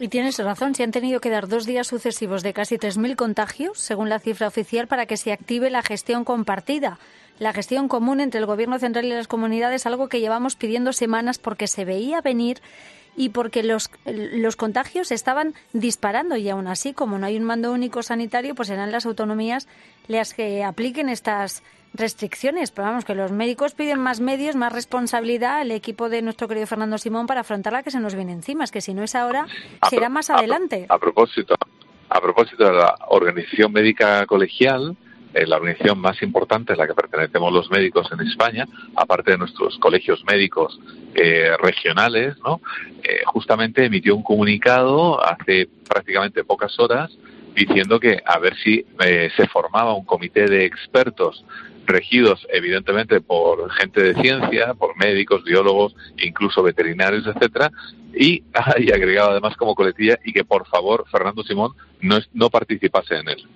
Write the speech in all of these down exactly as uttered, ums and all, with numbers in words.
Y tienes razón, se han tenido que dar dos días sucesivos de casi tres mil contagios, según la cifra oficial, para que se active la gestión compartida. La gestión común entre el Gobierno central y las comunidades, algo que llevamos pidiendo semanas porque se veía venir y porque los, los contagios estaban disparando. Y aún así, como no hay un mando único sanitario, pues serán las autonomías las que apliquen estas restricciones. Pero vamos, que los médicos piden más medios, más responsabilidad al equipo de nuestro querido Fernando Simón para afrontar la que se nos viene encima. Es que si no es ahora, a será pro, más a adelante. Pro, a propósito, a propósito de la Organización Médica Colegial, eh, la organización más importante a la que pertenecemos los médicos en España, aparte de nuestros colegios médicos eh, regionales, ¿no? Eh, justamente emitió un comunicado hace prácticamente pocas horas diciendo que a ver si eh, se formaba un comité de expertos regidos evidentemente por gente de ciencia, por médicos, biólogos, incluso veterinarios, etcétera, y, y agregado además como coletilla, y que por favor Fernando Simón no, no participase en él.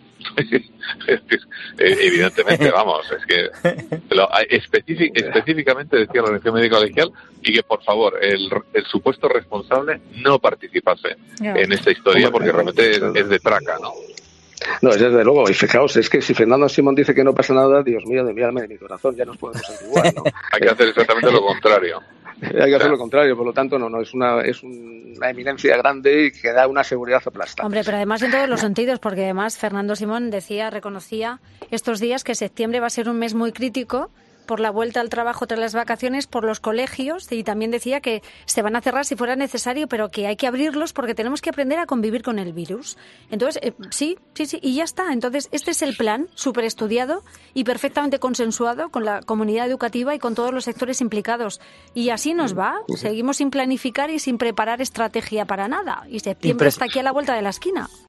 Evidentemente, vamos, es que lo, específic, específicamente decía la Organización Médica Colegial, y que por favor el, el supuesto responsable no participase no. en esta historia, porque realmente es, es de traca, ¿no? No, es desde luego, y fijaos, es que si Fernando Simón dice que no pasa nada, Dios mío, de mi alma y de mi corazón, ya nos podemos antiguar, ¿no? Hay que hacer exactamente lo contrario. Hay que hacer lo contrario, por lo tanto, no, no, es una es una eminencia grande y que da una seguridad aplastante. Hombre, pero además en todos los sentidos, porque además Fernando Simón decía, reconocía estos días que septiembre va a ser un mes muy crítico por la vuelta al trabajo tras las vacaciones, por los colegios, y también decía que se van a cerrar si fuera necesario, pero que hay que abrirlos porque tenemos que aprender a convivir con el virus. Entonces, eh, sí, sí, sí, y ya está. Entonces, este es el plan súper estudiado y perfectamente consensuado con la comunidad educativa y con todos los sectores implicados. Y así nos va. Seguimos sin planificar y sin preparar estrategia para nada. Y septiembre está aquí a la vuelta de la esquina.